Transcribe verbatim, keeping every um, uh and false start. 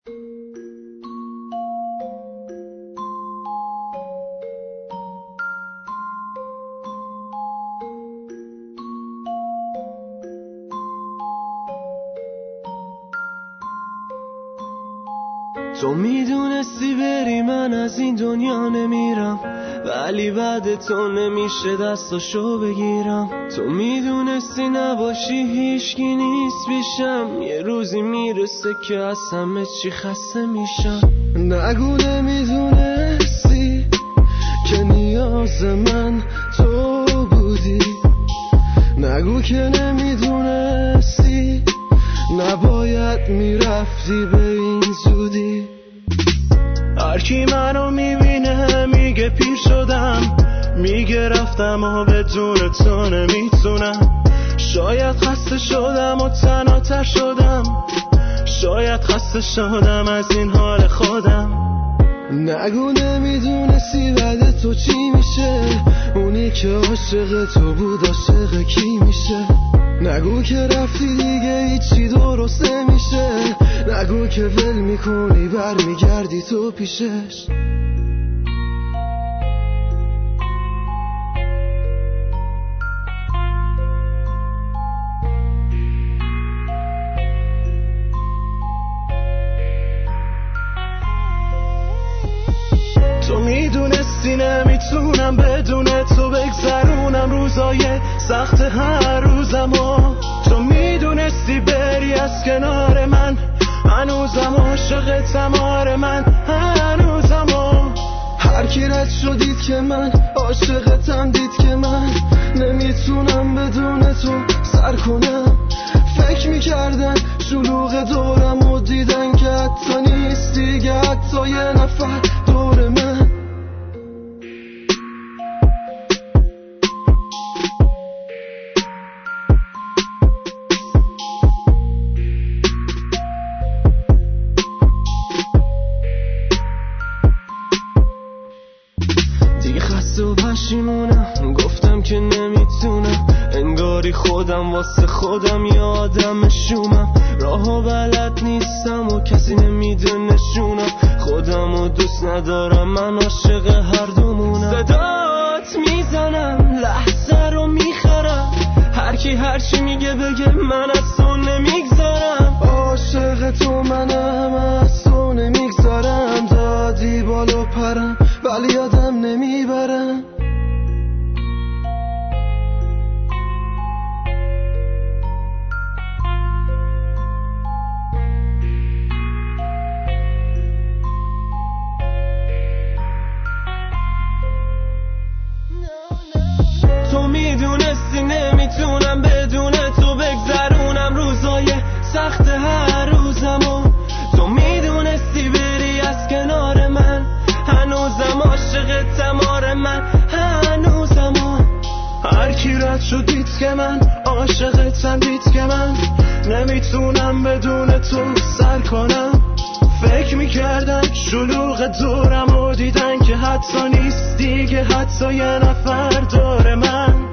تو میدونستی بری من از این دنیا نمیرم، ولی بعد تو نمیشه دستاشو بگیرم. تو میدونستی نباشی هیچکی نیست بیشم، یه روزی میرسه که از همه چی خسته میشم. نگو نمیدونستی که نیاز من تو بودی، نگو که نمیدونستی نباید میرفتی به این زودی. هر کی منو میبینه میگه پیر شدم، میگه رفتم و بدون تو نمیتونم. شاید خسته شدم و تنهاتر شدم، شاید خسته شدم از این حال خودم. نگو نمیدونستی بعد تو چی میشه، اونی که عاشق تو بود عاشق کی میشه. نگو که رفتی دیگه هیچی درست نمیشه، نگو که ول میکنی برمیگردی تو پیشش. تو میدونستی نمیتونم بدون تو بگذرونم روزای سخت هر روزمو. تو میدونستی بری از کنار من، هنوزم عاشقتم آره من هنوزم. هر کی رد شدید که من عاشقتم، دید که من نمیتونم بدون تو سر کنم. فکر میکردن شلوغ دورم و دیدن که حتی نیست دیگه حتی یه نفر دور من. دیگه خسته و پشیمونم، گفتم که نمیتونم، انگاری خودم واسه خودم یه آدم شومم. راهو بلد نیستم و کسی نمیده نشونم، خودم و دوست ندارم من عاشق هر دومونم. صدات میزنم لحظه رو میخرم، هر کی هر چی میگه بگه من از تو نمیگذارم. عاشق تو منم از تو نمیگذارم، دادی بالو پرم ولی یادم نمیبرم. تو میدونستی نمیتونم بدون تو بگذرونم روزای سخت هر روزمو. تو میدونستی بری از کنار من، هنوزم عاشقتم آره من هنوزم. هر کی رد شد دید که من عاشقتم، دید که من نمیتونم بدون تو سر کنم. فکر میکردن شلوغ دورم و دیدن که حتی نیست دیگه حتی یه نفر دور من.